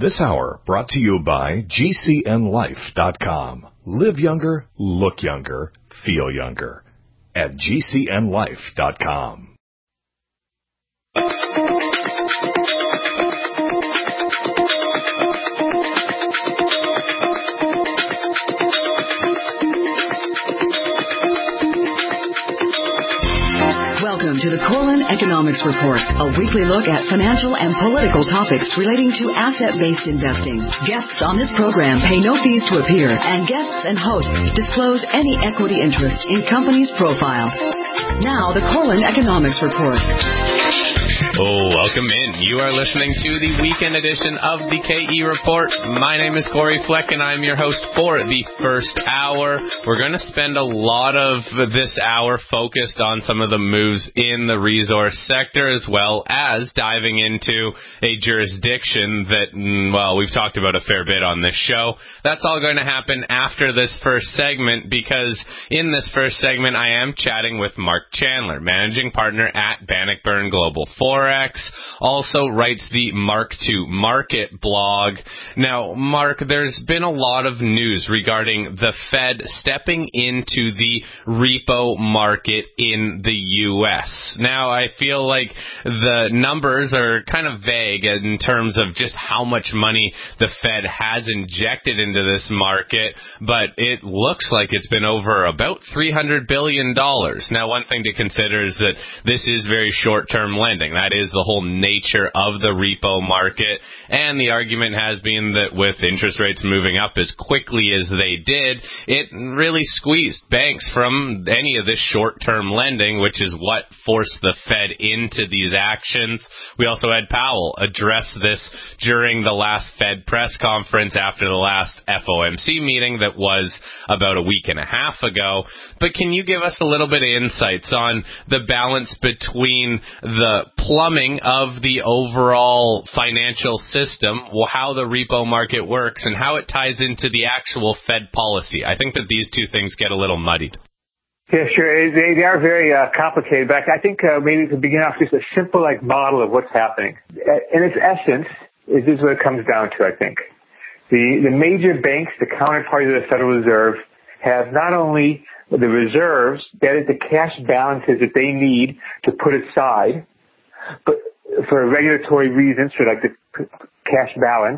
This hour brought to you by GCNLife.com. Live younger, look younger, feel younger at GCNLife.com. Welcome to the Corlin Economics Report, a weekly look at financial and political topics relating to asset-based investing. Guests on this program pay no fees to appear, and guests and hosts disclose any equity interest in companies' profiles. Now, the Corlin Economics Report. Welcome in. You are listening to the weekend edition of the KE Report. My name is Corey Fleck, and I'm your host for the first hour. We're going to spend a lot of this hour focused on some of the moves in the resource sector, as well as diving into a jurisdiction that, well, we've talked about a fair bit on this show. That's all going to happen after this first segment, because in this first segment, I am chatting with Mark Chandler, managing partner at Bannockburn Global Forex. Also writes the Mark to Market blog. Now, Mark, there's been a lot of news regarding the Fed stepping into the repo market in the U.S. Now, I feel like the numbers are kind of vague in terms of just how much money the Fed has injected into this market, but it looks like it's been over about $300 billion. Now, one thing to consider is that this is very short-term lending. That is the whole nature of the repo market, and the argument has been that with interest rates moving up as quickly as they did, it really squeezed banks from any of this short-term lending, which is what forced the Fed into these actions. We also had Powell address this during the last Fed press conference after the last FOMC meeting that was about a week and a half ago. But can you give us a little bit of insights on the balance between the plumbing of the overall financial system, how the repo market works, and how it ties into the actual Fed policy? I think that these two things get a little muddied. Yeah, sure. They are very complicated, but I think maybe we could begin off just a simple model of what's happening. In its essence, this is what it comes down to, I think. The major banks, the counterparty of the Federal Reserve, have not only the reserves, that is the cash balances that they need to put aside, but for regulatory reasons, for the cash balance,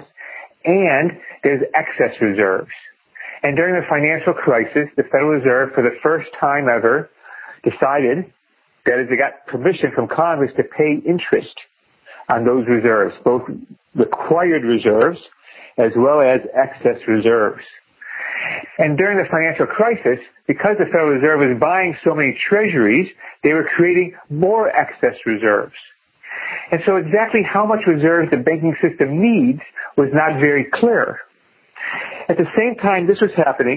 and there's excess reserves. And during the financial crisis, the Federal Reserve, for the first time ever, decided, that is, they got permission from Congress to pay interest on those reserves, both required reserves as well as excess reserves. And during the financial crisis, because the Federal Reserve was buying so many treasuries, they were creating more excess reserves. And so exactly how much reserves the banking system needs was not very clear. At the same time this was happening,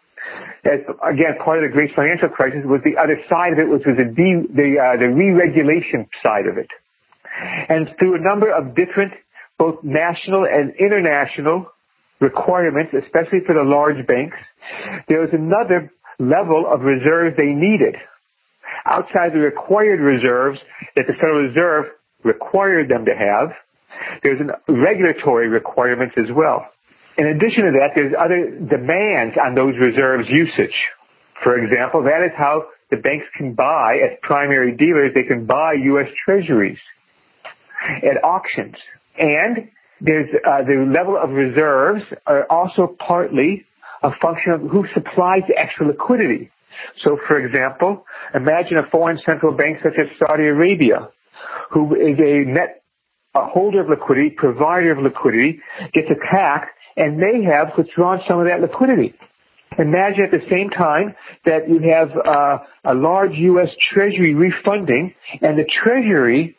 as, again, part of the great financial crisis was the other side of it, which was the re-regulation side of it. And through a number of different, both national and international requirements, especially for the large banks, there was another level of reserves they needed outside the required reserves that the Federal Reserve required them to have. There's regulatory requirements as well. In addition to that, there's other demands on those reserves usage. For example, that is how the banks can buy, as primary dealers, they can buy U.S. Treasuries at auctions. And there's the level of reserves are also partly a function of who supplies the extra liquidity. So, for example, imagine a foreign central bank such as Saudi Arabia, who is a holder of liquidity, provider of liquidity, gets attacked, and may have withdrawn some of that liquidity. Imagine at the same time that you have a large U.S. Treasury refunding, and the Treasury,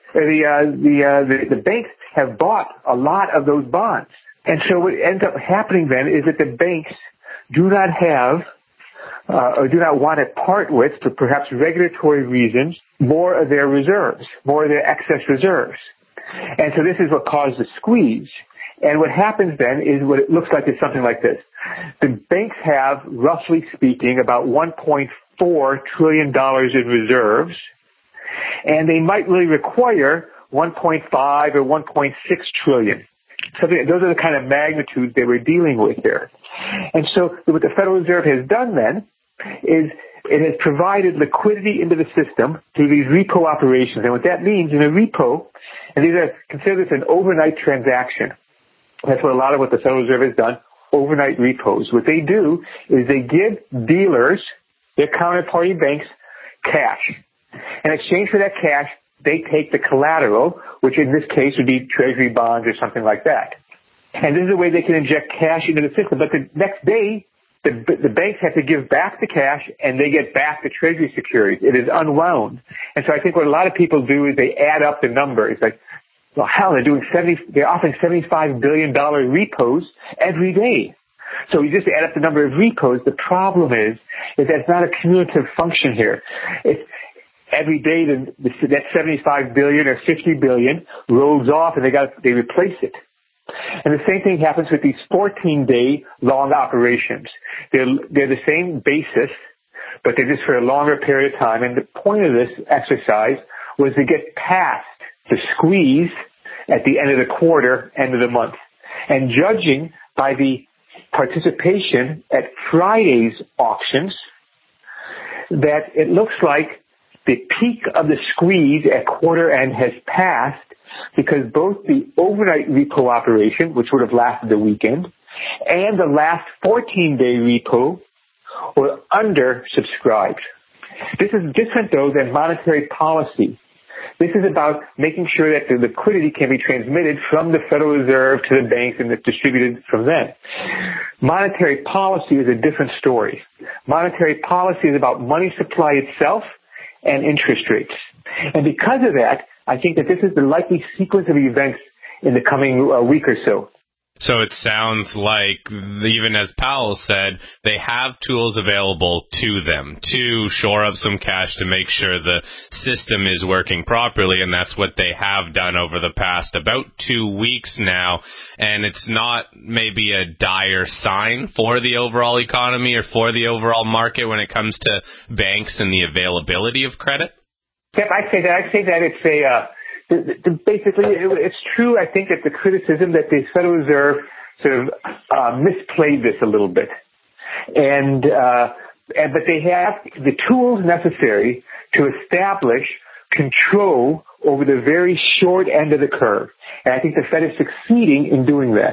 the banks have bought a lot of those bonds. And so what ends up happening then is that the banks do not have or do not want to part with, for perhaps regulatory reasons, more of their reserves, more of their excess reserves. And so this is what caused the squeeze. And what happens then is what it looks like is something like this. The banks have, roughly speaking, about $1.4 trillion in reserves, and they might really require 1.5 or 1.6 trillion. Those are the kind of magnitudes they were dealing with here. And so what the Federal Reserve has done then is it has provided liquidity into the system through these repo operations. And what that means in a repo, and consider this an overnight transaction. That's what a lot of what the Federal Reserve has done, overnight repos. What they do is they give dealers, their counterparty banks, cash. In exchange for that cash, they take the collateral, which in this case would be treasury bonds or something like that. And this is a way they can inject cash into the system. But the next day, the banks have to give back the cash and they get back the treasury securities. It is unwound. And so I think what a lot of people do is they add up the number. It's like, well, hell, they're offering $75 billion repos every day. So you just add up the number of repos. The problem is that's not a cumulative function here. It's every day that $75 billion or $50 billion rolls off and they replace it. And the same thing happens with these 14-day long operations. They're the same basis, but they're just for a longer period of time. And the point of this exercise was to get past the squeeze at the end of the quarter, end of the month. And judging by the participation at Friday's auctions, that it looks like the peak of the squeeze at quarter end has passed, because both the overnight repo operation, which would have lasted the weekend, and the last 14-day repo were undersubscribed. This is different, though, than monetary policy. This is about making sure that the liquidity can be transmitted from the Federal Reserve to the banks and it's distributed from them. Monetary policy is a different story. Monetary policy is about money supply itself and interest rates. And because of that, I think that this is the likely sequence of events in the coming week or so. So it sounds like, even as Powell said, they have tools available to them to shore up some cash to make sure the system is working properly, and that's what they have done over the past about 2 weeks now. And it's not maybe a dire sign for the overall economy or for the overall market when it comes to banks and the availability of credit? Yep, I'd say that it's basically, it's true, I think, that the criticism that the Federal Reserve sort of misplayed this a little bit. But they have the tools necessary to establish control over the very short end of the curve. And I think the Fed is succeeding in doing that.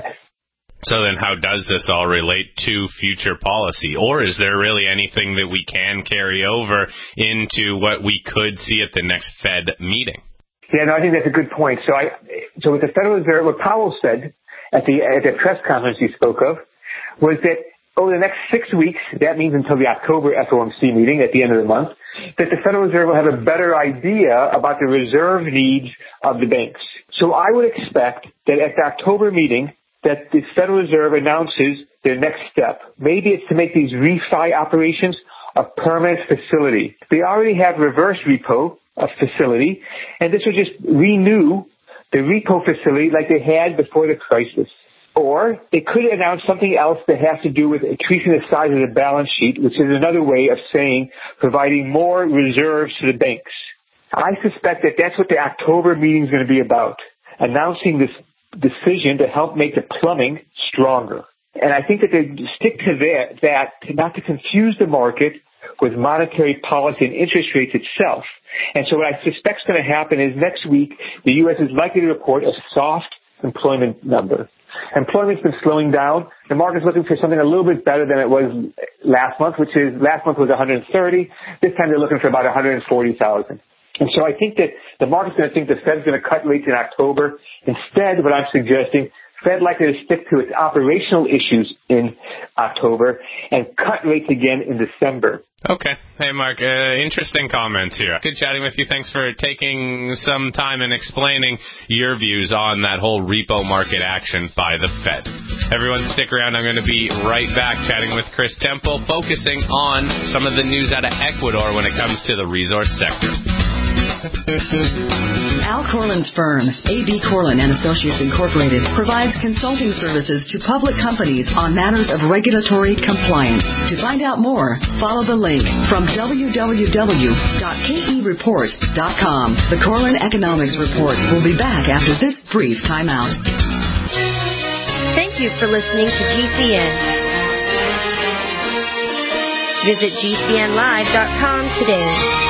So then how does this all relate to future policy? Or is there really anything that we can carry over into what we could see at the next Fed meeting? Yeah, no, I think that's a good point. So with the Federal Reserve, what Powell said at the press conference you spoke of was that over the next 6 weeks, that means until the October FOMC meeting at the end of the month, that the Federal Reserve will have a better idea about the reserve needs of the banks. So I would expect that at the October meeting, that the Federal Reserve announces their next step. Maybe it's to make these refi operations a permanent facility. They already have reverse repo, a facility, and this would just renew the repo facility like they had before the crisis. Or they could announce something else that has to do with increasing the size of the balance sheet, which is another way of saying providing more reserves to the banks. I suspect that that's what the October meeting is going to be about, announcing this decision to help make the plumbing stronger. And I think that they stick to that not to confuse the market with monetary policy and interest rates itself. And so what I suspect is going to happen is next week, the U.S. is likely to report a soft employment number. Employment's been slowing down. The market's looking for something a little bit better than it was last month, last month was 130. This time they're looking for about 140,000. And so I think that the market's going to think the Fed's going to cut rates in October. Instead, what I'm suggesting, Fed likely to stick to its operational issues in October and cut rates again in December. Okay. Hey, Mark, interesting comments here. Good chatting with you. Thanks for taking some time and explaining your views on that whole repo market action by the Fed. Everyone stick around. I'm going to be right back chatting with Chris Temple, focusing on some of the news out of Ecuador when it comes to the resource sector. Al Corlin's firm, A.B. Corlin & Associates Incorporated, provides consulting services to public companies on matters of regulatory compliance. To find out more, follow the link from www.kereport.com. The Corlin Economics Report will be back after this brief timeout. Thank you for listening to GCN. Visit GCNlive.com today.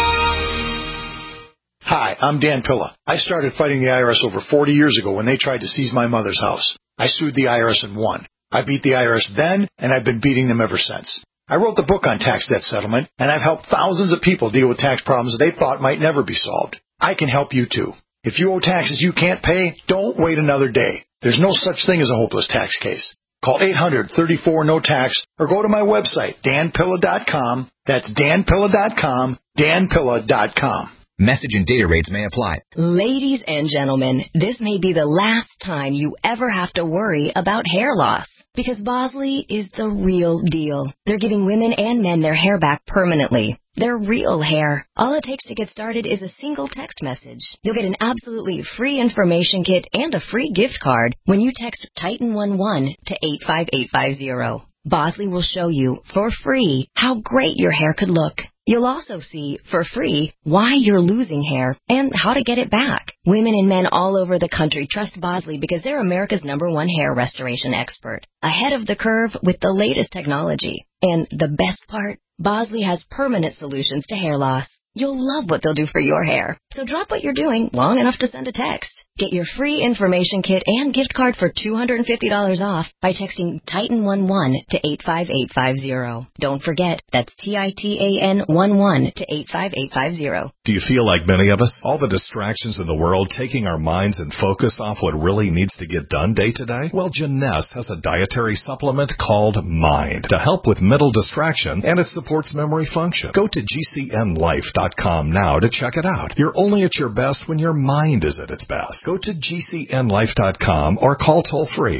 Hi, I'm Dan Pilla. I started fighting the IRS over 40 years ago when they tried to seize my mother's house. I sued the IRS and won. I beat the IRS then, and I've been beating them ever since. I wrote the book on tax debt settlement, and I've helped thousands of people deal with tax problems they thought might never be solved. I can help you too. If you owe taxes you can't pay, don't wait another day. There's no such thing as a hopeless tax case. Call 800-34-NO-TAX or go to my website, danpilla.com. That's danpilla.com, danpilla.com. Message and data rates may apply. Ladies and gentlemen, this may be the last time you ever have to worry about hair loss. Because Bosley is the real deal. They're giving women and men their hair back permanently. Their real hair. All it takes to get started is a single text message. You'll get an absolutely free information kit and a free gift card when you text Titan11 to 85850. Bosley will show you for free how great your hair could look. You'll also see, for free, why you're losing hair and how to get it back. Women and men all over the country trust Bosley because they're America's #1 hair restoration expert. Ahead of the curve with the latest technology. And the best part? Bosley has permanent solutions to hair loss. You'll love what they'll do for your hair. So drop what you're doing long enough to send a text. Get your free information kit and gift card for $250 off by texting Titan11 to 85850. Don't forget, that's TITAN11 to 85850. Do you feel like many of us? All the distractions in the world taking our minds and focus off what really needs to get done day to day? Well, Jeunesse has a dietary supplement called Mind to help with mental distraction, and it supports memory function. Go to GCNlife.com now to check it out. You're only at your best when your mind is at its best. Go to GCNlife.com or call toll-free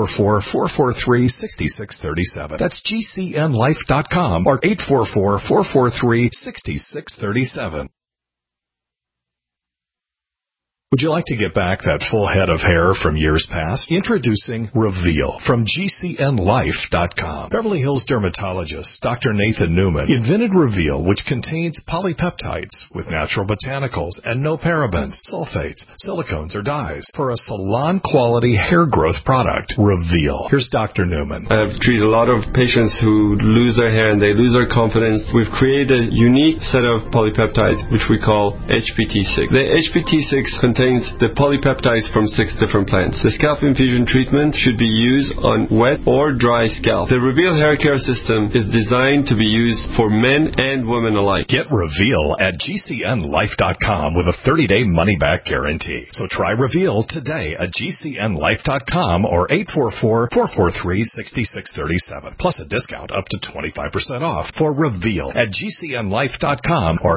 844-443-6637. That's GCNlife.com or 844-443-6637. Would you like to get back that full head of hair from years past? Introducing Reveal from GCNlife.com. Beverly Hills dermatologist Dr. Nathan Newman invented Reveal, which contains polypeptides with natural botanicals and no parabens, sulfates, silicones, or dyes for a salon-quality hair growth product. Reveal. Here's Dr. Newman. I've treated a lot of patients who lose their hair and they lose their confidence. We've created a unique set of polypeptides, which we call HPT6. The HPT6 contains the polypeptides from 6 different plants. The scalp infusion treatment should be used on wet or dry scalp. The Reveal hair care system is designed to be used for men and women alike. Get Reveal at GCNlife.com with a 30-day money-back guarantee. So try Reveal today at GCNlife.com or 844-443-6637. Plus a discount up to 25% off for Reveal at GCNlife.com or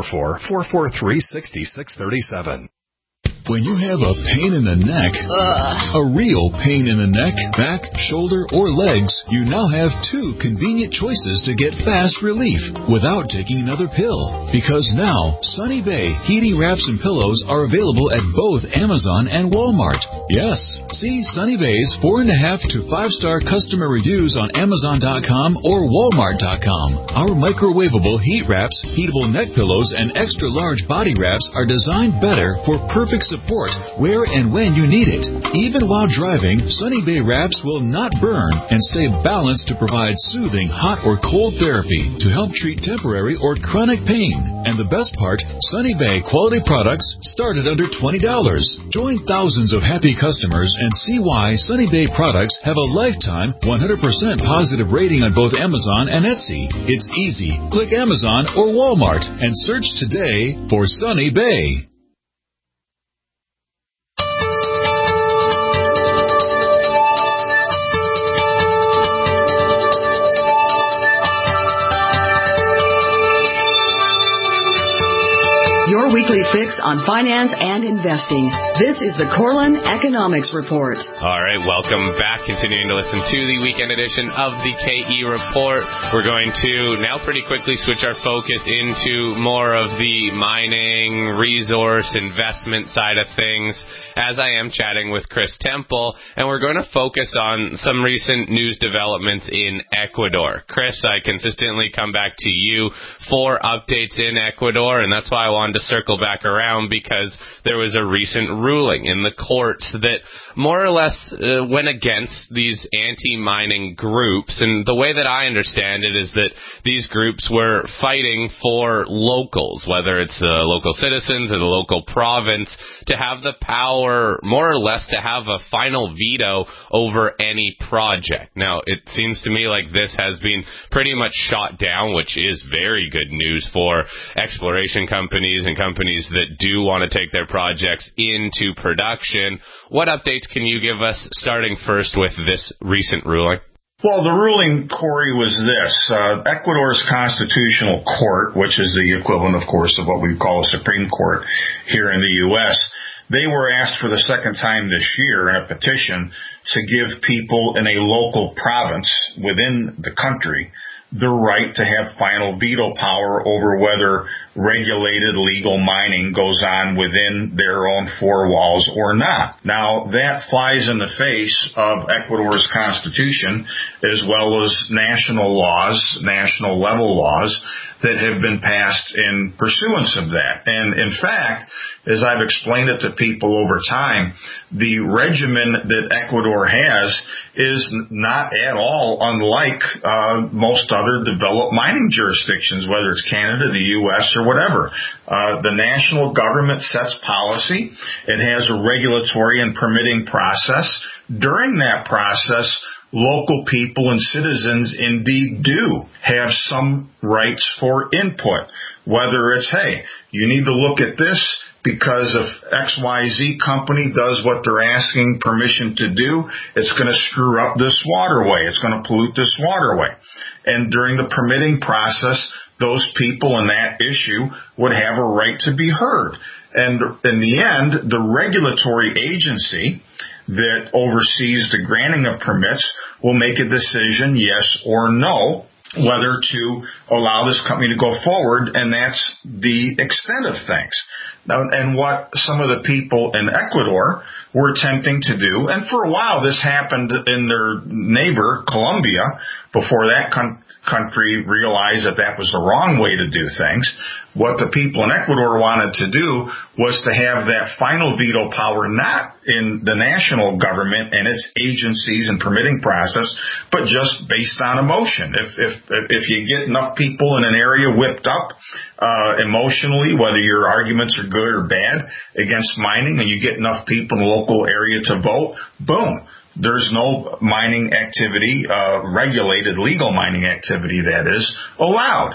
844-443-6637. When you have a pain in the neck, a real pain in the neck, back, shoulder, or legs, you now have 2 convenient choices to get fast relief without taking another pill. Because now, Sunny Bay heating wraps and pillows are available at both Amazon and Walmart. Yes, see Sunny Bay's 4.5 to 5-star customer reviews on Amazon.com or Walmart.com. Our microwavable heat wraps, heatable neck pillows, and extra large body wraps are designed better for perfect support where and when you need it. Even while driving, Sunny Bay wraps will not burn and stay balanced to provide soothing hot or cold therapy to help treat temporary or chronic pain. And the best part, Sunny Bay quality products start at under $20. Join thousands of happy customers and see why Sunny Bay products have a lifetime 100% positive rating on both Amazon and Etsy. It's easy. Click Amazon or Walmart and search today for Sunny Bay. Your weekly fix on finance and investing. This is the Corlin Economics Report. All right, welcome back. Continuing to listen to the weekend edition of the KE Report. We're going to now pretty quickly switch our focus into more of the mining, resource, investment side of things, as I am chatting with Chris Temple, and we're going to focus on some recent news developments in Ecuador. Chris, I consistently come back to you for updates in Ecuador, and that's why I wanted to circle back back around because there was a recent ruling in the courts that more or less went against these anti-mining groups. And the way that I understand it is that these groups were fighting for locals, whether it's the local citizens or the local province, to have the power, more or less, to have a final veto over any project. Now, it seems to me like this has been pretty much shot down, which is very good news for exploration companies and companies that do want to take their projects into production. What updates can you give us, starting first with this recent ruling? Well, the ruling, Corey, was this. Ecuador's Constitutional Court, which is the equivalent, of course, of what we call a Supreme Court here in the U.S., they were asked for the second time this year in a petition to give people in a local province within the country the right to have final veto power over whether regulated legal mining goes on within their own four walls or not. Now, that flies in the face of Ecuador's constitution as well as national laws, national level laws that have been passed in pursuance of that. And in fact, as I've explained it to people over time, the regimen that Ecuador has is not at all unlike most other developed mining jurisdictions, whether it's Canada, the U.S., or whatever. The national government sets policy. It has a regulatory and permitting process. During that process, local people and citizens indeed do have some rights for input, whether it's, hey, you need to look at this because if XYZ company does what they're asking permission to do, it's going to screw up this waterway. It's going to pollute this waterway. And during the permitting process, those people in that issue would have a right to be heard. And in the end, the regulatory agency that oversees the granting of permits will make a decision, yes or no, whether to allow this company to go forward, and that's the extent of things. Now, and what some of the people in Ecuador were attempting to do, and for a while this happened in their neighbor, Colombia, before that country realized that that was the wrong way to do things. What the people in Ecuador wanted to do was to have that final veto power not in the national government and its agencies and permitting process, but just based on emotion. If you get enough people in an area whipped up emotionally, whether your arguments are good or bad against mining, and you get enough people in the local area to vote, boom. There's no mining activity, regulated legal mining activity, that is, allowed.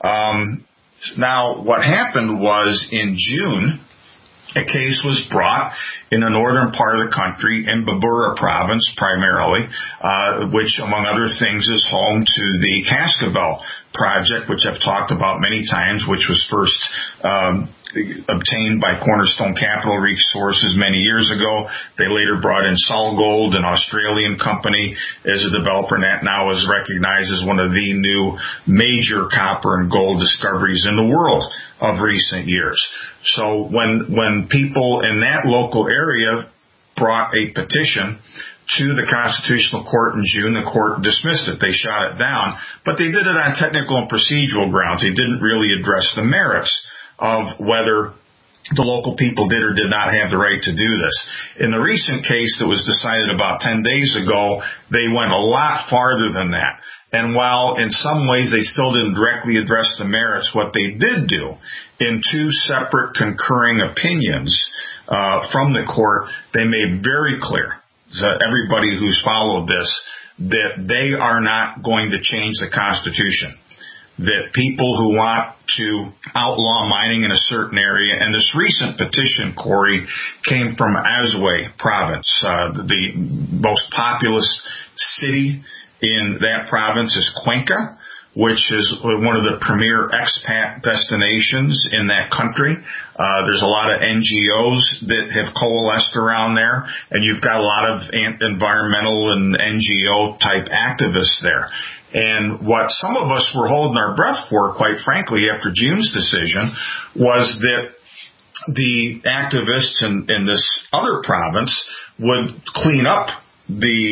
Now, what happened was in June, a case was brought in the northern part of the country, in Babura province primarily, which, among other things, is home to the Cascabel project, which I've talked about many times, which was first obtained by Cornerstone Capital Resources many years ago. They later brought in SolGold, an Australian company, as a developer, and that now is recognized as one of the new major copper and gold discoveries in the world of recent years. So when people in that local area brought a petition to the Constitutional Court in June, the court dismissed it. They shot it down, but they did it on technical and procedural grounds. They didn't really address the merits of whether the local people did or did not have the right to do this. In the recent case that was decided about 10 days ago, they went a lot farther than that. And while in some ways they still didn't directly address the merits, what they did do in two separate concurring opinions from the court, they made very clear to everybody who's followed this that they are not going to change the Constitution. That people who want to outlaw mining in a certain area, and this recent petition, Corey, came from Azuay province. The most populous city in that province is Cuenca, which is one of the premier expat destinations in that country. There's a lot of NGOs that have coalesced around there, and you've got a lot of environmental and NGO type activists there. And what some of us were holding our breath for, quite frankly, after June's decision, was that the activists in this other province would clean up the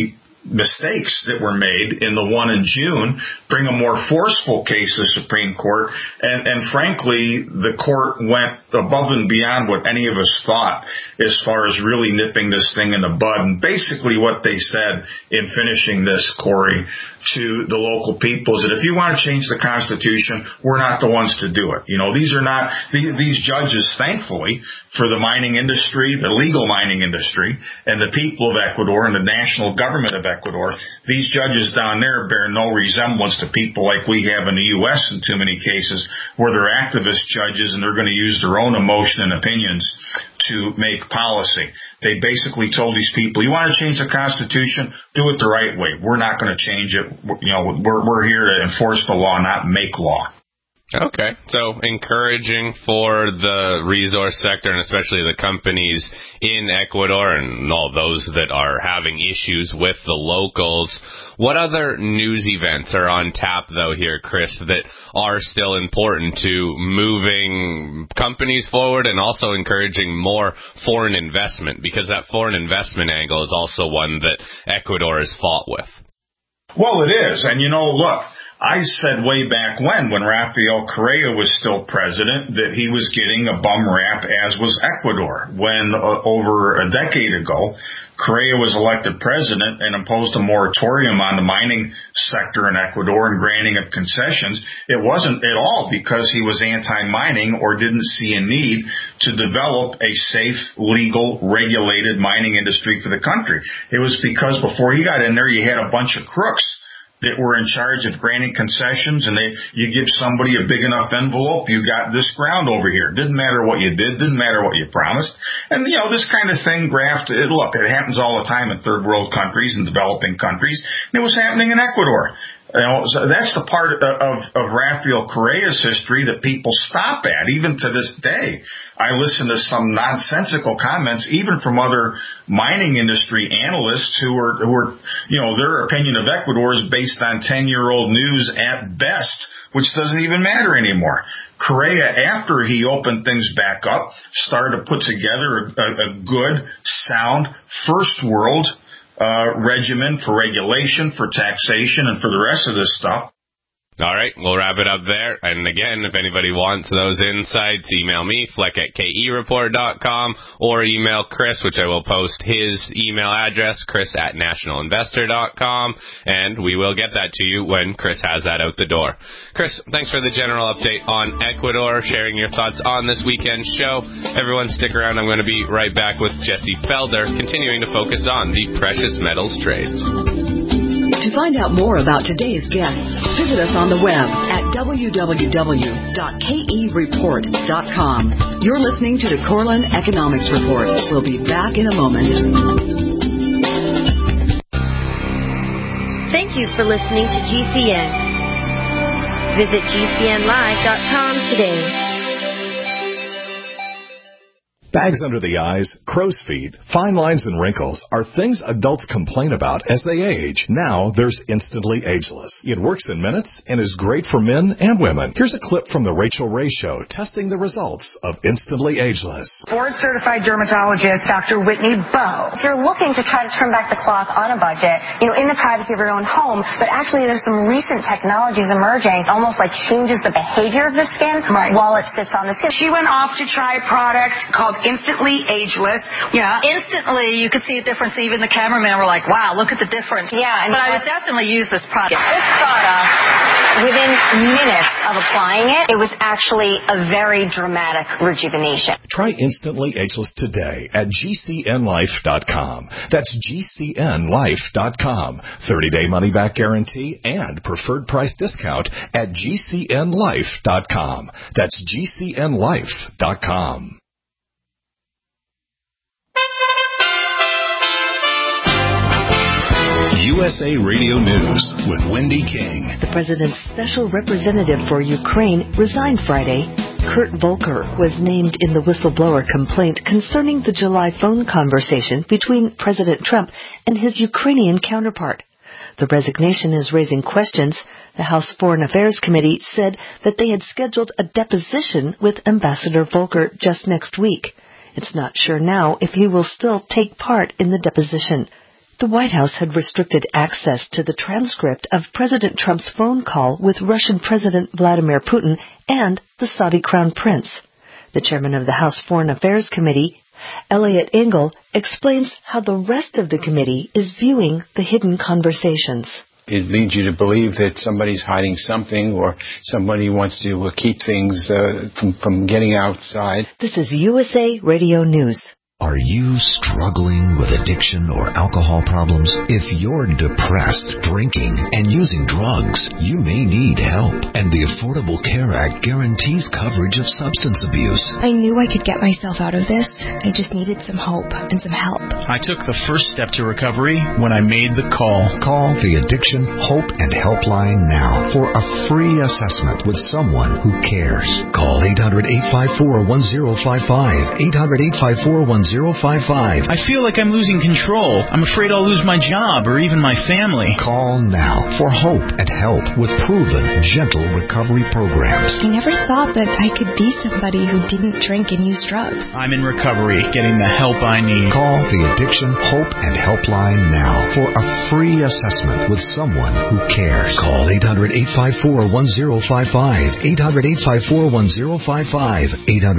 mistakes that were made in the one in June, bring a more forceful case to the Supreme Court, and frankly, the court went above and beyond what any of us thought as far as really nipping this thing in the bud. And basically what they said in finishing this, Corey, to the local people is that if you want to change the Constitution, we're not the ones to do it. These are not, these judges, thankfully, for the mining industry, the legal mining industry, and the people of Ecuador and the national government of Ecuador, these judges down there bear no resemblance to people like we have in the U.S. in too many cases, where they're activist judges and they're going to use their own emotion and opinions to make policy. They basically told these people, you want to change the Constitution, do it the right way. We're not going to change it. We're here to enforce the law, not make law. Okay, so encouraging for the resource sector and especially the companies in Ecuador and all those that are having issues with the locals. What other news events are on tap, though, here, Chris, that are still important to moving companies forward and also encouraging more foreign investment? Because that foreign investment angle is also one that Ecuador has fought with. Well, it is. And, look, I said way back when Rafael Correa was still president, that he was getting a bum rap, as was Ecuador. When over a decade ago, Correa was elected president and imposed a moratorium on the mining sector in Ecuador and granting of concessions, it wasn't at all because he was anti-mining or didn't see a need to develop a safe, legal, regulated mining industry for the country. It was because before he got in there, you had a bunch of crooks that were in charge of granting concessions, and you give somebody a big enough envelope, you got this ground over here. Didn't matter what you did, didn't matter what you promised. And, this kind of thing, it happens all the time in third world countries and developing countries, and it was happening in Ecuador. So that's the part of Rafael Correa's history that people stop at, even to this day. I listen to some nonsensical comments, even from other mining industry analysts who are, their opinion of Ecuador is based on 10-year-old news at best, which doesn't even matter anymore. Correa, after he opened things back up, started to put together a good, sound, first world regimen for regulation, for taxation, and for the rest of this stuff. All right, we'll wrap it up there. And again, if anybody wants those insights, email me, fleck@kereport.com, or email Chris, which I will post his email address, chris@nationalinvestor.com, and we will get that to you when Chris has that out the door. Chris, thanks for the general update on Ecuador, sharing your thoughts on this weekend's show. Everyone stick around. I'm going to be right back with Jesse Felder, continuing to focus on the precious metals trades. To find out more about today's guests, visit us on the web at www.kereport.com. You're listening to the Corlin Economics Report. We'll be back in a moment. Thank you for listening to GCN. Visit GCNlive.com today. Bags under the eyes, crow's feet, fine lines, and wrinkles are things adults complain about as they age. Now there's Instantly Ageless. It works in minutes and is great for men and women. Here's a clip from The Rachel Ray Show testing the results of Instantly Ageless. Board-certified dermatologist Dr. Whitney Bowe. If you're looking to try to turn back the clock on a budget, in the privacy of your own home, but actually there's some recent technologies emerging, almost like changes the behavior of the skin while it sits on the skin. She went off to try a product called Instantly Ageless. Yeah, instantly you could see a difference. Even the cameramen were like, wow, look at the difference. Yeah. But I would definitely use this product. This product, within minutes of applying it, it was actually a very dramatic rejuvenation. Try Instantly Ageless today at GCNlife.com. That's GCNlife.com. 30-day money-back guarantee and preferred price discount at GCNlife.com. That's GCNlife.com. USA Radio News with Wendy King. The president's special representative for Ukraine resigned Friday. Kurt Volker was named in the whistleblower complaint concerning the July phone conversation between President Trump and his Ukrainian counterpart. The resignation is raising questions. The House Foreign Affairs Committee said that they had scheduled a deposition with Ambassador Volker just next week. It's not sure now if he will still take part in the deposition. The White House had restricted access to the transcript of President Trump's phone call with Russian President Vladimir Putin and the Saudi Crown Prince. The chairman of the House Foreign Affairs Committee, Eliot Engel, explains how the rest of the committee is viewing the hidden conversations. It leads you to believe that somebody's hiding something or somebody wants to keep things from getting outside. This is USA Radio News. Are you struggling with addiction or alcohol problems? If you're depressed, drinking, and using drugs, you may need help. And the Affordable Care Act guarantees coverage of substance abuse. I knew I could get myself out of this. I just needed some hope and some help. I took the first step to recovery when I made the call. Call the Addiction Hope and Helpline now for a free assessment with someone who cares. Call 800-854-1055. 800-854-1055. I feel like I'm losing control. I'm afraid I'll lose my job or even my family. Call now for hope and help with proven, gentle recovery programs. I never thought that I could be somebody who didn't drink and use drugs. I'm in recovery, getting the help I need. Call the Addiction Hope and Helpline now for a free assessment with someone who cares. Call 800-854-1055. 800-854-1055.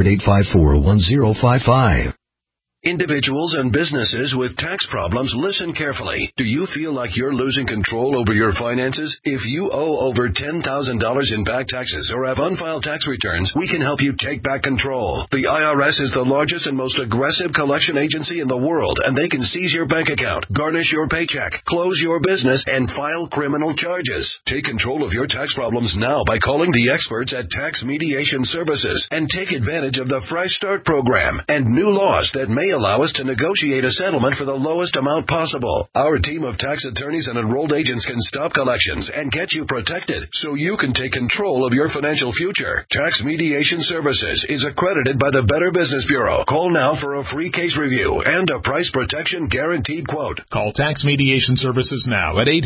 800-854-1055. Individuals and businesses with tax problems, listen carefully. Do you feel like you're losing control over your finances? If you owe over $10,000 in back taxes or have unfiled tax returns, we can help you take back control. The IRS is the largest and most aggressive collection agency in the world, and they can seize your bank account, garnish your paycheck, close your business, and file criminal charges. Take control of your tax problems now by calling the experts at Tax Mediation Services and take advantage of the Fresh Start program and new laws that may allow us to negotiate a settlement for the lowest amount possible. Our team of tax attorneys and enrolled agents can stop collections and get you protected so you can take control of your financial future. Tax Mediation Services is accredited by the Better Business Bureau. Call now for a free case review and a price protection guaranteed quote. Call Tax Mediation Services now at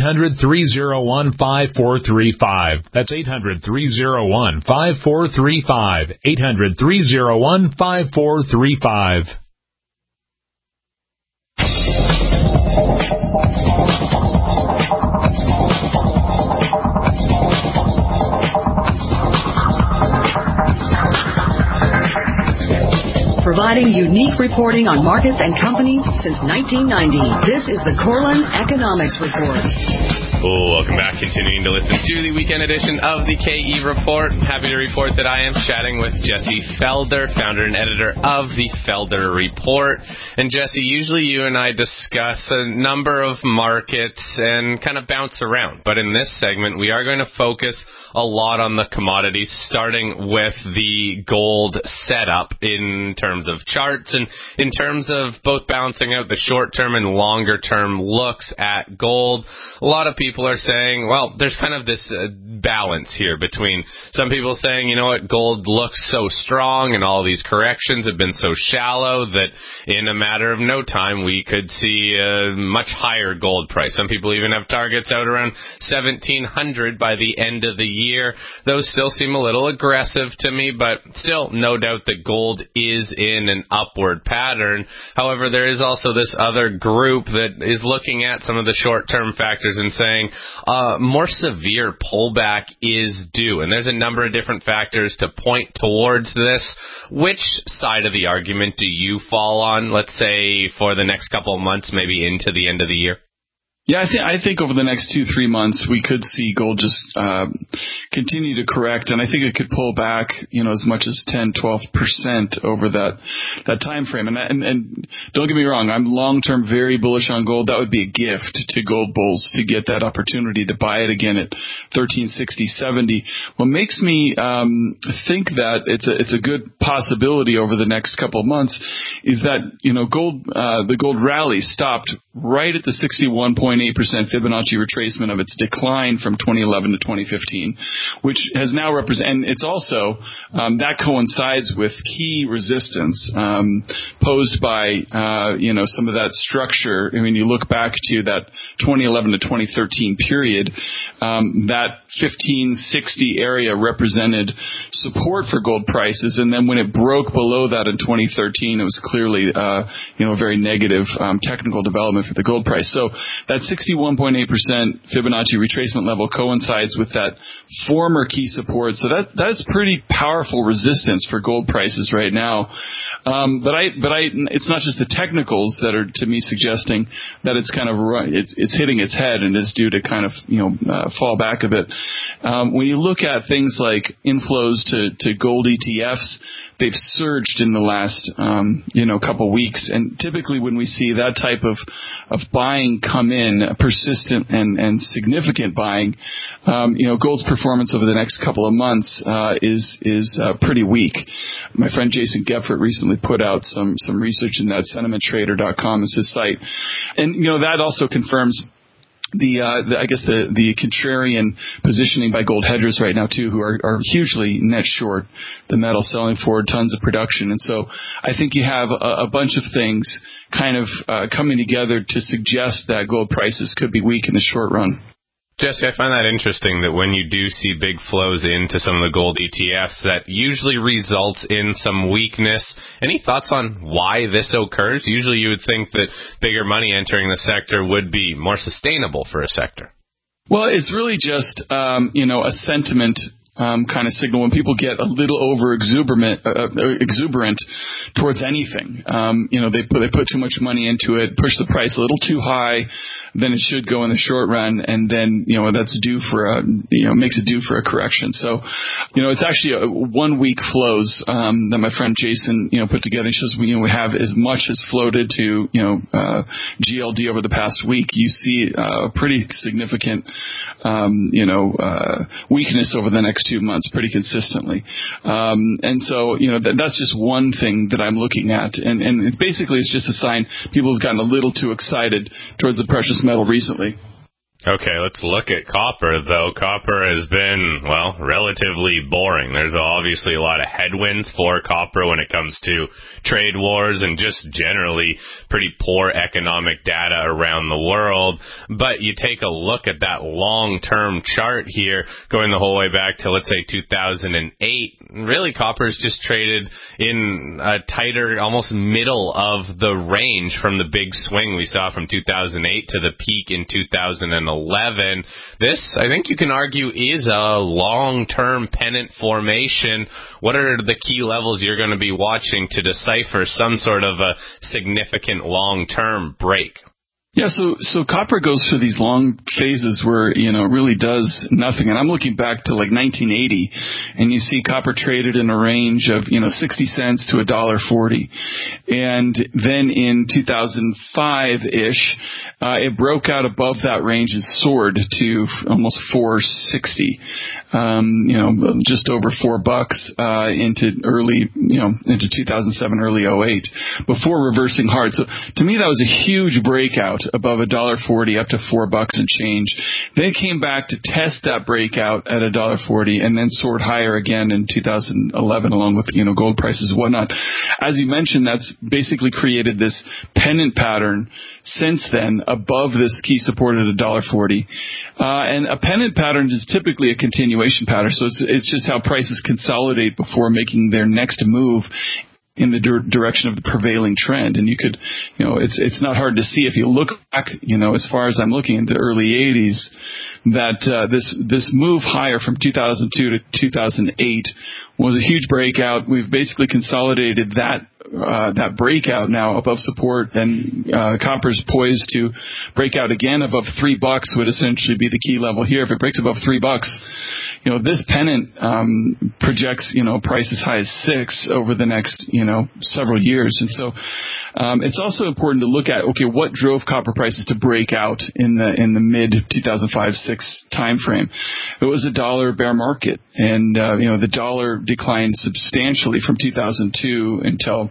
800-301-5435. That's 800-301-5435. 800-301-5435. Providing unique reporting on markets and companies since 1990. This is the Corlin Economics Report. Welcome back. Continuing to listen to the weekend edition of the KE Report. Happy to report that I am chatting with Jesse Felder, founder and editor of the Felder Report. And Jesse, usually you and I discuss a number of markets and kind of bounce around. But in this segment, we are going to focus a lot on the commodities, starting with the gold setup in terms of charts and in terms of both balancing out the short-term and longer-term looks at gold. A lot of people are saying, well, there's kind of this balance here between some people saying, you know what, gold looks so strong and all these corrections have been so shallow that in a matter of no time we could see a much higher gold price. Some people even have targets out around $1,700 by the end of the year. Those still seem a little aggressive to me, but still no doubt that gold is in an upward pattern. However, there is also this other group that is looking at some of the short-term factors and saying more severe pullback is due. And there's a number of different factors to point towards this. Which side of the argument do you fall on, let's say, for the next couple of months, maybe into the end of the year? Yeah, I think over the next 2-3 months we could see gold just continue to correct, and I think it could pull back, as much as 10-12% over that time frame. And don't get me wrong, I'm long-term very bullish on gold. That would be a gift to gold bulls to get that opportunity to buy it again at $1,360-$1,770. What makes me think that it's a good possibility over the next couple of months is that gold the gold rally stopped right at the 61.8% Fibonacci retracement of its decline from 2011 to 2015, which has now and it's also, that coincides with key resistance, posed by, some of that structure. I mean, you look back to that 2011 to 2013 period, that 1560 area represented support for gold prices, and then when it broke below that in 2013, it was clearly, a very negative, technical development for the gold price. So that 61.8% Fibonacci retracement level coincides with that former key support. So that's pretty powerful resistance for gold prices right now. But it's not just the technicals that are, to me, suggesting that it's kind of it's hitting its head and is due to kind of fall back a bit. When you look at things like inflows to gold ETFs, they've surged in the last couple weeks, and typically when we see that type of buying come in, persistent and significant buying, gold's performance over the next couple of months is pretty weak. My friend Jason Gephardt recently put out some research in that. SentimentTrader.com is his site, and that also confirms the contrarian positioning by gold hedgers right now too, who are hugely net short the metal, selling forward tons of production. And so I think you have a bunch of things kind of coming together to suggest that gold prices could be weak in the short run. Jesse, I find that interesting that when you do see big flows into some of the gold ETFs, that usually results in some weakness. Any thoughts on why this occurs? Usually you would think that bigger money entering the sector would be more sustainable for a sector. Well, it's really just, a sentiment kind of signal when people get a little over exuberant towards anything. They put too much money into it, push the price a little too high, then it should go in the short run, and then that's due for makes it due for a correction. So it's actually a 1 week flows that my friend Jason put together. He says we have as much as floated to GLD over the past week. You see a pretty significant weakness over the next 2 months pretty consistently. And so, that's just one thing that I'm looking at. And it's just a sign people have gotten a little too excited towards the precious metal recently. Okay, let's look at copper, though. Copper has been, relatively boring. There's obviously a lot of headwinds for copper when it comes to trade wars and just generally pretty poor economic data around the world. But you take a look at that long-term chart here, going the whole way back to, let's say, 2008. Really, copper's just traded in a tighter, almost middle of the range from the big swing we saw from 2008 to the peak in 2011. This, I think you can argue, is a long-term pennant formation. What are the key levels you're going to be watching to decipher some sort of a significant long-term break? Yeah, so copper goes through these long phases where, it really does nothing. And I'm looking back to like 1980, and you see copper traded in a range of, 60 cents to $1.40. And then in 2005-ish, it broke out above that range and soared to almost $4.60. Just over $4 into early, into 2007, early 08, before reversing hard. So to me, that was a huge breakout above $1.40 up to $4 and change. Then it came back to test that breakout at $1.40 and then soared higher again in 2011, along with, gold prices and whatnot. As you mentioned, that's basically created this pennant pattern since then above this key support at $1.40. And a pennant pattern is typically a continuation pattern. So it's just how prices consolidate before making their next move in the direction of the prevailing trend. And you could, it's not hard to see if you look back, as far as I'm looking into the early 80s, that this move higher from 2002 to 2008 was a huge breakout. We've basically consolidated that breakout now above support, and copper's poised to break out again above $3 would essentially be the key level here. If it breaks above $3, this pennant projects, price as high as $6 over the next, several years. And so it's also important to look at, what drove copper prices to break out in the mid 2005-06 time frame? It was a dollar bear market, and the dollar declined substantially from 2002 until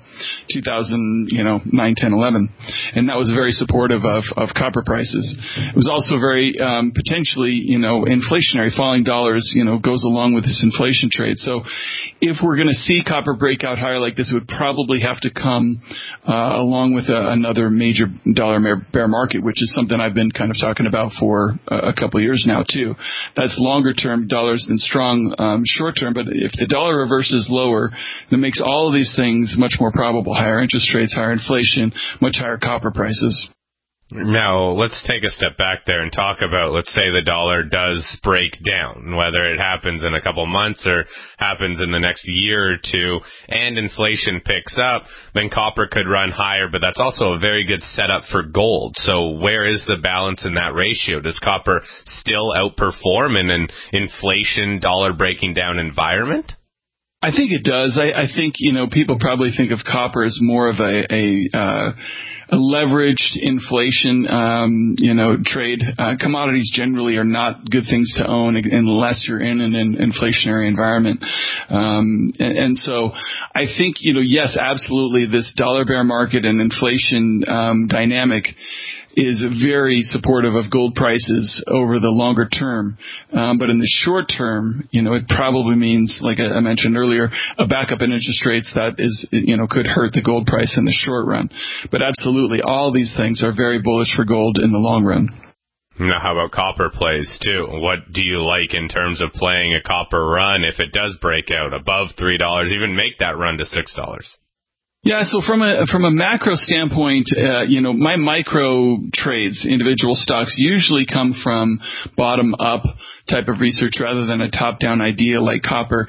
2009, 10, 11, and that was very supportive of copper prices. It was also very potentially inflationary. Falling dollars goes along with this inflation trade. So if we're going to see copper break out higher like this, it would probably have to come along with another major dollar bear market, which is something I've been kind of talking about for a couple of years now too. That's longer term. Dollar's been strong short term, but if the dollar reverses lower, that makes all of these things much more probable. Higher interest rates, higher inflation, much higher copper prices. Now, let's take a step back there and talk about, let's say the dollar does break down, whether it happens in a couple months or happens in the next year or two, and inflation picks up, then copper could run higher, but that's also a very good setup for gold. So where is the balance in that ratio? Does copper still outperform in an inflation, dollar breaking down environment? I think it does. I think, people probably think of copper as more of a leveraged inflation, trade. Commodities generally are not good things to own unless you're in an inflationary environment. And so I think, yes, absolutely, this dollar bear market and inflation dynamic is very supportive of gold prices over the longer term. But in the short term, it probably means, like I mentioned earlier, a backup in interest rates that is, could hurt the gold price in the short run. But absolutely, all these things are very bullish for gold in the long run. Now, how about copper plays, too? What do you like in terms of playing a copper run if it does break out above $3, even make that run to $6? Yeah, so from a macro standpoint, my micro trades, individual stocks, usually come from bottom up type of research rather than a top down idea like copper.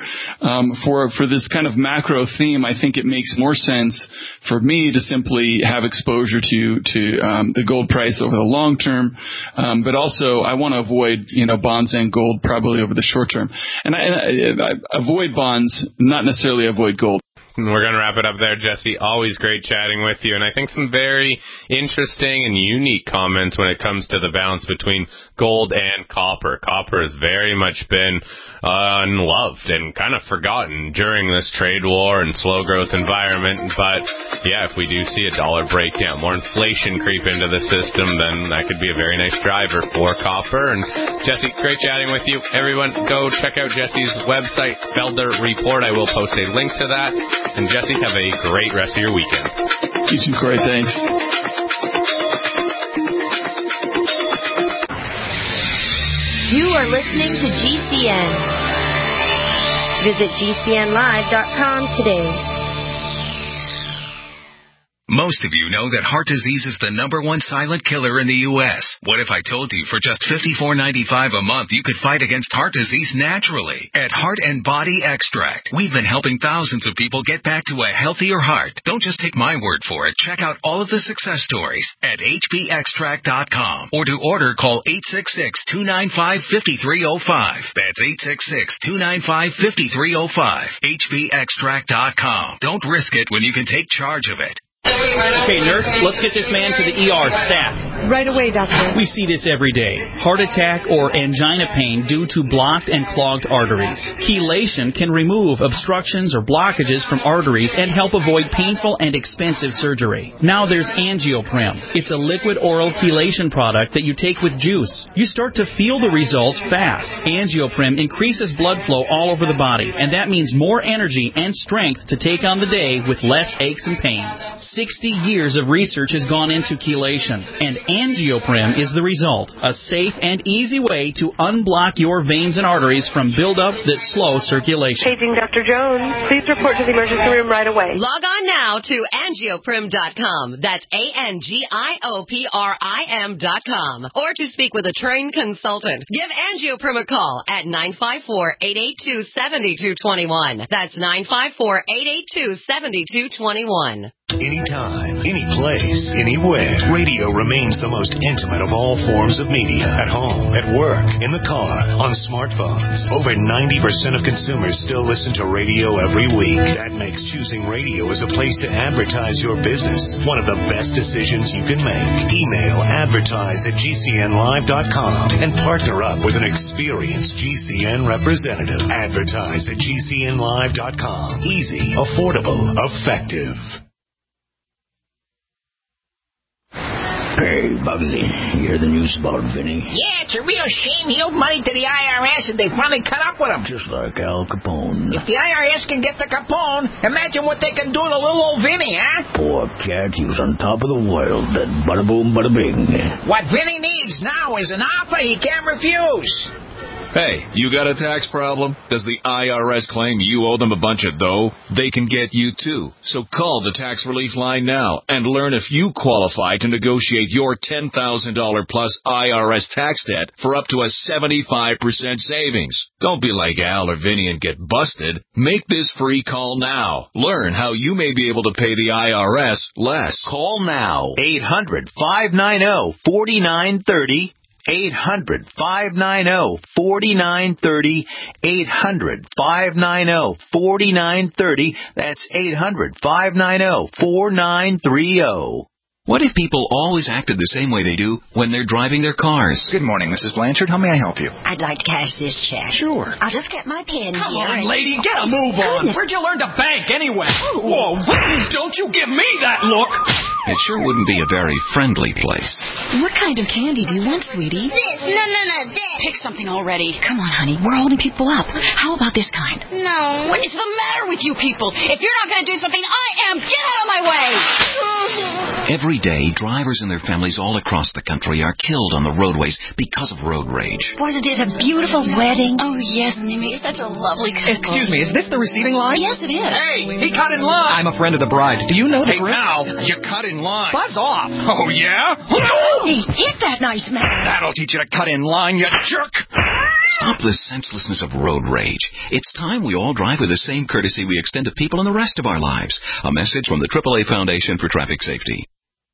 For this kind of macro theme, I think it makes more sense for me to simply have exposure to the gold price over the long term, but also I want to avoid bonds and gold probably over the short term, and I avoid bonds, not necessarily avoid gold. We're going to wrap it up there, Jesse. Always great chatting with you, and I think some very interesting and unique comments when it comes to the balance between gold and copper. Copper has very much been unloved and kind of forgotten during this trade war and slow growth environment, but yeah, if we do see a dollar breakdown, more inflation creep into the system, then that could be a very nice driver for copper. And Jesse, great chatting with you. Everyone, go check out Jesse's website, Felder Report. I will post a link to that. And Jesse, have a great rest of your weekend. You too, Corey. Thanks. You are listening to GCN. Visit GCNlive.com today. Most of you know that heart disease is the #1 silent killer in the U.S. What if I told you for just $54.95 a month you could fight against heart disease naturally? At Heart and Body Extract, we've been helping thousands of people get back to a healthier heart. Don't just take my word for it. Check out all of the success stories at hbextract.com. Or to order, call 866-295-5305. That's 866-295-5305. hbextract.com. Don't risk it when you can take charge of it. Okay, nurse, let's get this man to the ER stat. Right away, doctor. We see this every day. Heart attack or angina pain due to blocked and clogged arteries. Chelation can remove obstructions or blockages from arteries and help avoid painful and expensive surgery. Now there's Angioprim. It's a liquid oral chelation product that you take with juice. You start to feel the results fast. Angioprim increases blood flow all over the body, and that means more energy and strength to take on the day with less aches and pains. 60 years of research has gone into chelation, and Angioprim is the result. A safe and easy way to unblock your veins and arteries from buildup that slow circulation. Paging Dr. Jones. Please report to the emergency room right away. Log on now to Angioprim.com. That's ANGIOPRIM.com. Or to speak with a trained consultant. Give Angioprim a call at 954-882-7221. That's 954-882-7221. Anytime, any place, anywhere. Radio remains the most intimate of all forms of media. At home, at work, in the car, on smartphones. Over 90% of consumers still listen to radio every week. That makes choosing radio as a place to advertise your business one of the best decisions you can make. Email advertise@gcnlive.com and partner up with an experienced GCN representative. Advertise@gcnlive.com. Easy, affordable, effective. Hey, Bugsy, you hear the news about Vinny? Yeah, it's a real shame. He owed money to the IRS and they finally cut up with him. Just like Al Capone. If the IRS can get to Capone, imagine what they can do to little old Vinny, huh? Poor cat, he was on top of the world. That bada boom, bada bing. What Vinny needs now is an offer he can't refuse. Hey, you got a tax problem? Does the IRS claim you owe them a bunch of dough? They can get you too. So call the Tax Relief Line now and learn if you qualify to negotiate your $10,000 plus IRS tax debt for up to a 75% savings. Don't be like Al or Vinny and get busted. Make this free call now. Learn how you may be able to pay the IRS less. Call now. 800-590-4930. 800-590-4930. 800-590-4930. That's 800-590-4930. What if people always acted the same way they do when they're driving their cars? Good morning, Mrs. Blanchard. How may I help you? I'd like to cash this check. Sure. I'll just get my pen Come here. on, lady, get a move on. Goodness. Where'd you learn to bank anyway? Whoa, don't you give me that look. It sure wouldn't be a very friendly place. What kind of candy do you want, sweetie? This. No, this. Pick something already. Come on, honey. We're holding people up. How about this kind? No. What is the matter with you people? If you're not going to do something, I am. Get out of my way. Every day, drivers and their families all across the country are killed on the roadways because of road rage. Wasn't it a beautiful wedding? Oh, yes, and they made such a lovely couple. Excuse me, is this the receiving line? Yes, it is. Hey, he cut in line. I'm a friend of the bride. Do you know the bride? Now, you cut in line. Buzz off. Oh, yeah? He hit that nice man. That'll teach you to cut in line, you jerk. Stop the senselessness of road rage. It's time we all drive with the same courtesy we extend to people in the rest of our lives. A message from the AAA Foundation for Traffic Safety.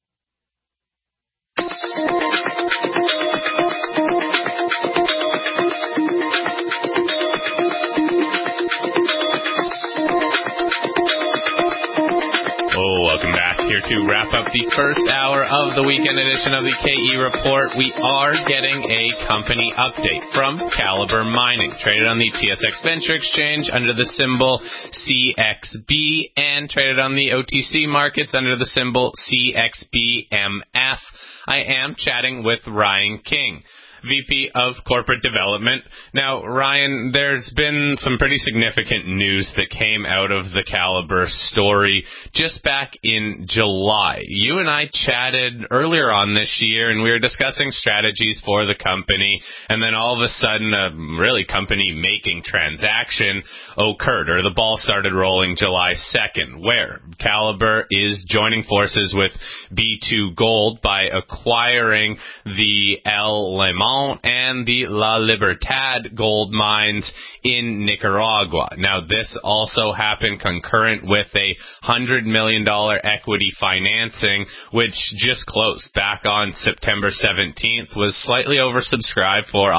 Welcome back here to wrap up the first hour of the weekend edition of the KE Report. We are getting a company update from Calibre Mining, traded on the TSX Venture Exchange under the symbol CXB and traded on the OTC markets under the symbol CXBMF. I am chatting with Ryan King, VP of Corporate Development. Now, Ryan, there's been some pretty significant news that came out of the Calibre story just back in July. You and I chatted earlier on this year, and we were discussing strategies for the company, and then all of a sudden, a really company-making transaction occurred, or the ball started rolling July 2nd, where Calibre is joining forces with B2 Gold by acquiring the El Limon and the La Libertad gold mines in Nicaragua. Now, this also happened concurrent with a $100 million equity financing, which just closed back on September 17th, was slightly oversubscribed for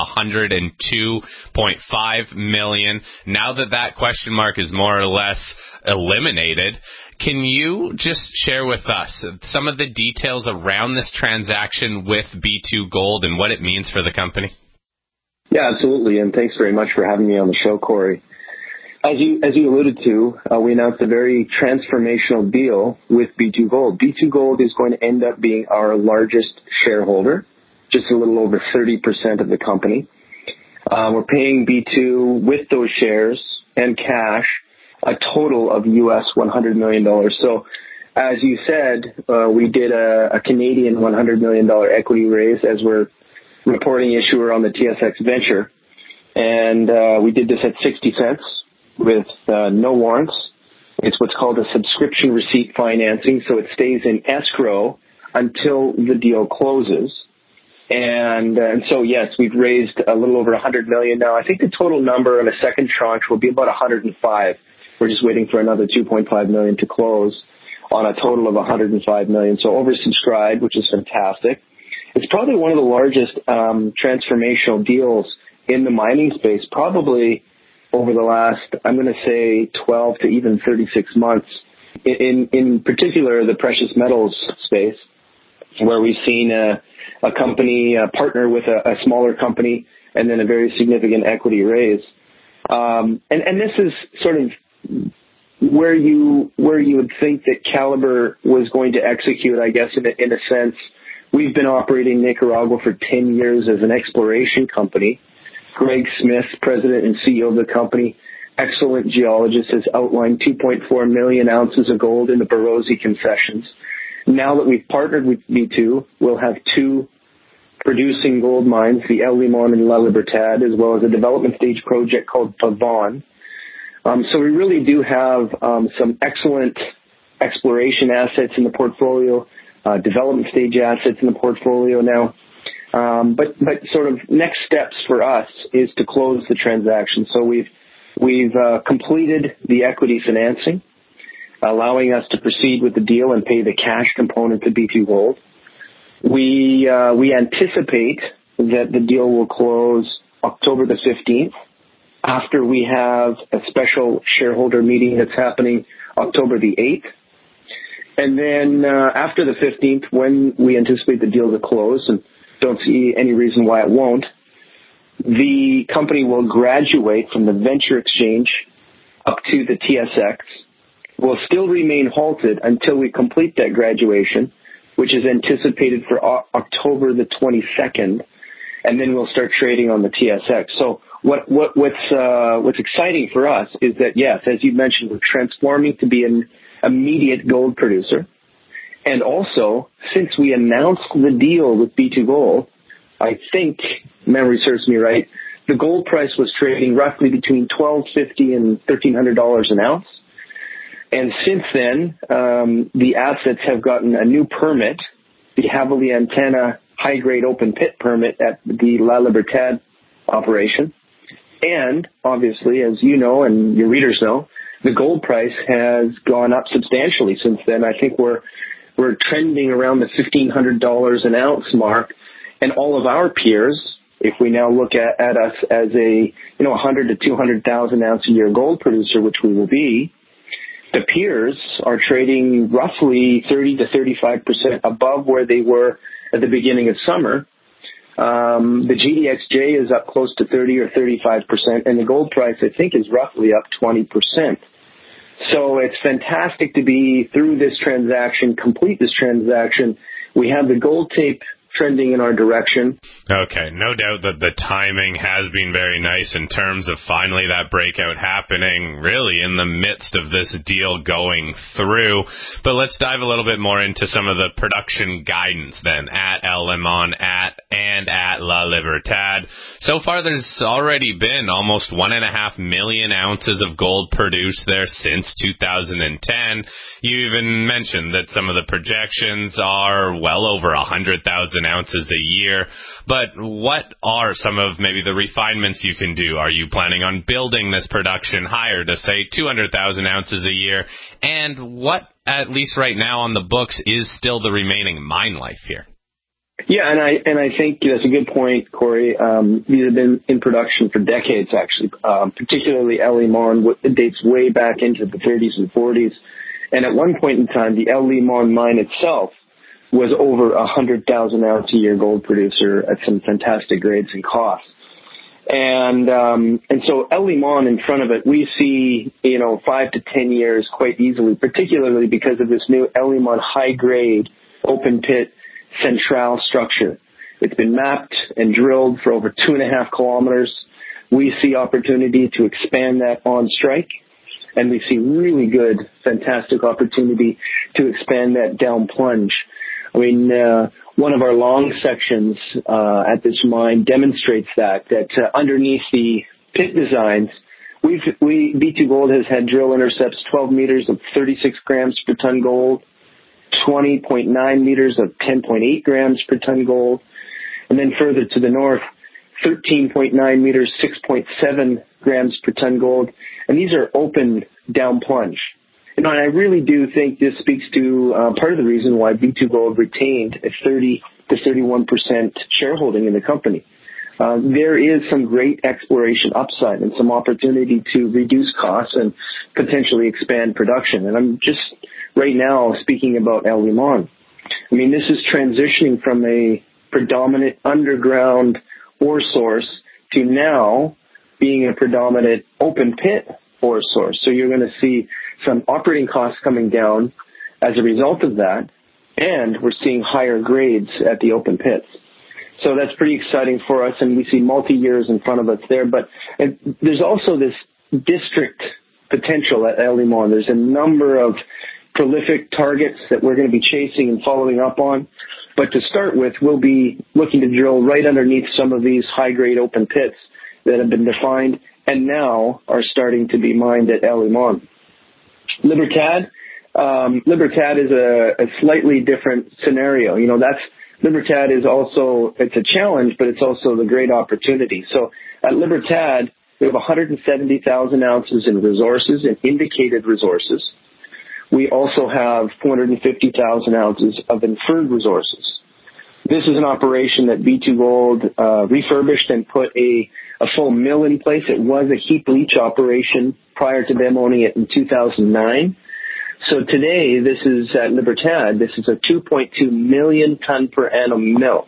$102.5 million. Now that question mark is more or less eliminated, can you just share with us some of the details around this transaction with B2 Gold and what it means for the company? Yeah, absolutely, and thanks very much for having me on the show, Corey. As you alluded to, we announced a very transformational deal with B2 Gold. B2 Gold is going to end up being our largest shareholder, just a little over 30% of the company. We're paying B2 with those shares and cash a total of US $100 million. So, as you said, we did a Canadian $100 million equity raise as we're reporting issuer on the TSX Venture. And we did this at 60 cents with no warrants. It's what's called a subscription receipt financing, so it stays in escrow until the deal closes. And so, yes, we've raised a little over $100 million now. I think the total number on a second tranche will be about 105. We're just waiting for another 2.5 million to close on a total of 105 million. So oversubscribed, which is fantastic. It's probably one of the largest transformational deals in the mining space, probably over the last, I'm going to say, 12 to even 36 months. In particular, the precious metals space, where we've seen a company partner with a smaller company and then a very significant equity raise. And this is sort of where you would think that Calibre was going to execute, I guess, in a sense. We've been operating Nicaragua for 10 years as an exploration company. Greg Smith, president and CEO of the company, excellent geologist, has outlined 2.4 million ounces of gold in the Barosi concessions. Now that we've partnered with B2, we'll have two producing gold mines, the El Limon and La Libertad, as well as a development stage project called Pavon. So we really do have some excellent exploration assets in the portfolio, development stage assets in the portfolio now. But sort of next steps for us is to close the transaction. So we've completed the equity financing, allowing us to proceed with the deal and pay the cash component to B2Gold. We anticipate that the deal will close October the 15th, after we have a special shareholder meeting that's happening October the 8th. And then after the 15th, when we anticipate the deal to close, and don't see any reason why it won't, the company will graduate from the venture exchange up to the TSX. Will still remain halted until we complete that graduation, which is anticipated for October the 22nd, and then we'll start trading on the TSX. So what's exciting for us is that, yes, as you mentioned, we're transforming to be an immediate gold producer. And also, since we announced the deal with B2Gold, I think, memory serves me right, the gold price was trading roughly between $1,250 and $1,300 an ounce. And since then, the assets have gotten a new permit, the Javali Antenna high-grade open pit permit at the La Libertad operation. And obviously, as you know and your readers know, the gold price has gone up substantially since then. I think we're trending around the $1,500 an ounce mark, and all of our peers, if we now look at us as a 100 to 200,000 ounce a year gold producer, which we will be, the peers are trading roughly 30 to 35% above where they were at the beginning of summer. The GDXJ is up close to 30 or 35%, and the gold price, I think, is roughly up 20%. So it's fantastic to be through this transaction, complete this transaction. We have the gold tape trending in our direction. Okay, no doubt that the timing has been very nice in terms of finally that breakout happening really in the midst of this deal going through. But let's dive a little bit more into some of the production guidance then at El Limon and at La Libertad. So far there's already been almost 1.5 million ounces of gold produced there since 2010. You even mentioned that some of the projections are well over 100,000 ounces a year. But what are some of maybe the refinements you can do? Are you planning on building this production higher to, say, 200,000 ounces a year? And what, at least right now on the books, is still the remaining mine life here? Yeah, and I think that's a good point, Corey. These have been in production for decades, actually, particularly El Limon. It dates way back into the 30s and 40s. And at one point in time, the El Limon mine itself was over 100,000 ounce a year gold producer at some fantastic grades and costs. And so El Limon in front of it, we see, 5 to 10 years quite easily, particularly because of this new El Limon high grade open pit central structure. It's been mapped and drilled for over 2.5 kilometers. We see opportunity to expand that on strike. And we see really good, fantastic opportunity to expand that down plunge. I mean, one of our long sections at this mine demonstrates that underneath the pit designs, B2Gold has had drill intercepts 12 meters of 36 grams per ton gold, 20.9 meters of 10.8 grams per ton gold, and then further to the north, 13.9 meters, 6.7 grams per ton gold. And these are open down plunge. And I really do think this speaks to part of the reason why B2Gold retained a 30 to 31% shareholding in the company. There is some great exploration upside and some opportunity to reduce costs and potentially expand production. And I'm just right now speaking about El Limon. I mean, this is transitioning from a predominant underground ore source to now being a predominant open pit ore source. So you're going to see some operating costs coming down as a result of that, and we're seeing higher grades at the open pits. So that's pretty exciting for us, and we see multi-years in front of us there. But there's also this district potential at El Limon. There's a number of prolific targets that we're going to be chasing and following up on. But to start with, we'll be looking to drill right underneath some of these high-grade open pits that have been defined and now are starting to be mined at El Limon. Libertad is a slightly different scenario. Libertad is also, it's a challenge, but it's also the great opportunity. So at Libertad, we have 170,000 ounces in resources and indicated resources. We also have 450,000 ounces of inferred resources. This is an operation that B2Gold refurbished and put a full mill in place. It was a heap leach operation prior to them owning it in 2009. So today, this is at Libertad, this is a 2.2 million ton per annum mill.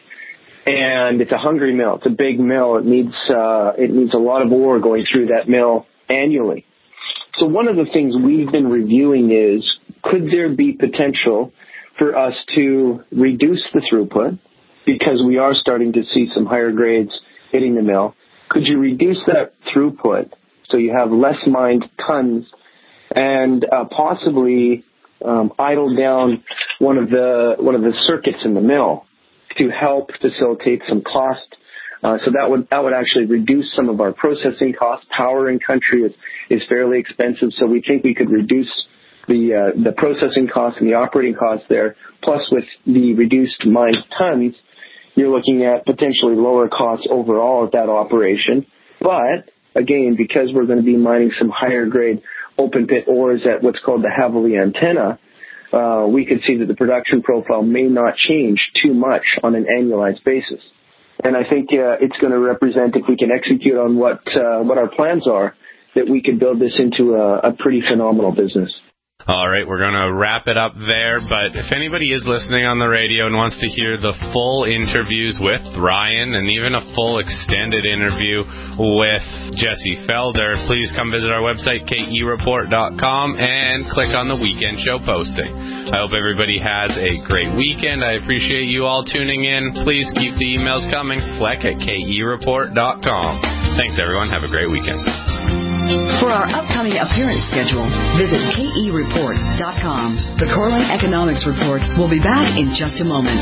And it's a hungry mill. It's a big mill. It needs a lot of ore going through that mill annually. So one of the things we've been reviewing is, could there be potential for us to reduce the throughput because we are starting to see some higher grades hitting the mill? Could you reduce that throughput so you have less mined tons and possibly idle down one of the circuits in the mill to help facilitate some cost? So that would actually reduce some of our processing costs. Power in country is fairly expensive, so we think we could reduce the processing costs and the operating costs there. Plus, with the reduced mined tons, you're looking at potentially lower costs overall at that operation. But again, because we're going to be mining some higher grade open pit ores at what's called the Javali Antenna, we could see that the production profile may not change too much on an annualized basis. And I think it's going to represent, if we can execute on what our plans are, that we could build this into a pretty phenomenal business. All right, we're going to wrap it up there, but if anybody is listening on the radio and wants to hear the full interviews with Ryan and even a full extended interview with Jesse Felder, please come visit our website, kereport.com, and click on the weekend show posting. I hope everybody has a great weekend. I appreciate you all tuning in. Please keep the emails coming, fleck@kereport.com. Thanks, everyone. Have a great weekend. For our upcoming appearance schedule, visit kereport.com. The Corlin Economics Report will be back in just a moment.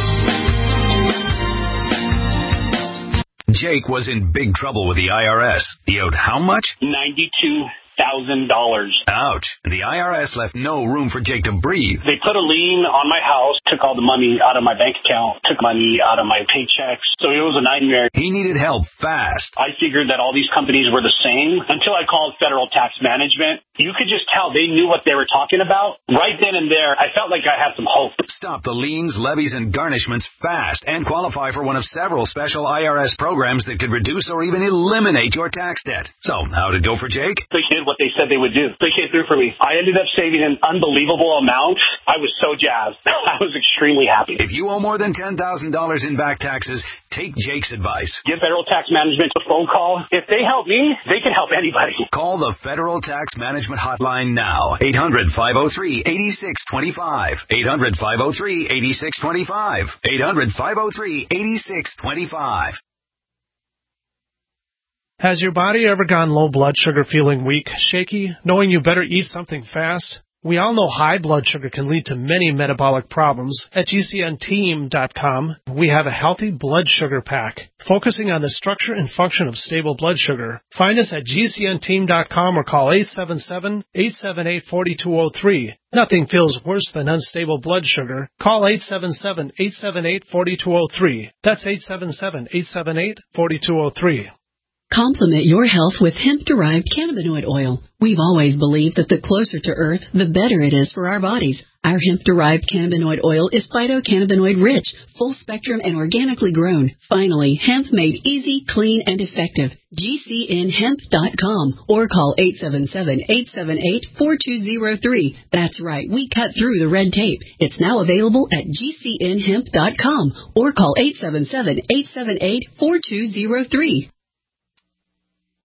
Jake was in big trouble with the IRS. He owed how much? $92,000. Ouch. The IRS left no room for Jake to breathe. They put a lien on my house, took all the money out of my bank account, took money out of my paychecks. So it was a nightmare. He needed help fast. I figured that all these companies were the same until I called Federal Tax Management. You could just tell they knew what they were talking about. Right then and there, I felt like I had some hope. Stop the liens, levies, and garnishments fast and qualify for one of several special IRS programs that could reduce or even eliminate your tax debt. So, how'd it go for Jake? They did what they said they would do. They came through for me. I ended up saving an unbelievable amount. I was so jazzed. I was extremely happy. If you owe more than $10,000 in back taxes, take Jake's advice. Give Federal Tax Management a phone call. If they help me, they can help anybody. Call the Federal Tax Management Hotline now. 800-503-8625. 800-503-8625. 800-503-8625. Has your body ever gone low blood sugar, feeling weak, shaky, knowing you better eat something fast? We all know high blood sugar can lead to many metabolic problems. At GCNteam.com, we have a healthy blood sugar pack, focusing on the structure and function of stable blood sugar. Find us at GCNteam.com or call 877-878-4203. Nothing feels worse than unstable blood sugar. Call 877-878-4203. That's 877-878-4203. Complement your health with hemp-derived cannabinoid oil. We've always believed that the closer to Earth, the better it is for our bodies. Our hemp-derived cannabinoid oil is phytocannabinoid rich, full spectrum, and organically grown. Finally, hemp made easy, clean, and effective. GCNhemp.com or call 877-878-4203. That's right, we cut through the red tape. It's now available at GCNhemp.com or call 877-878-4203.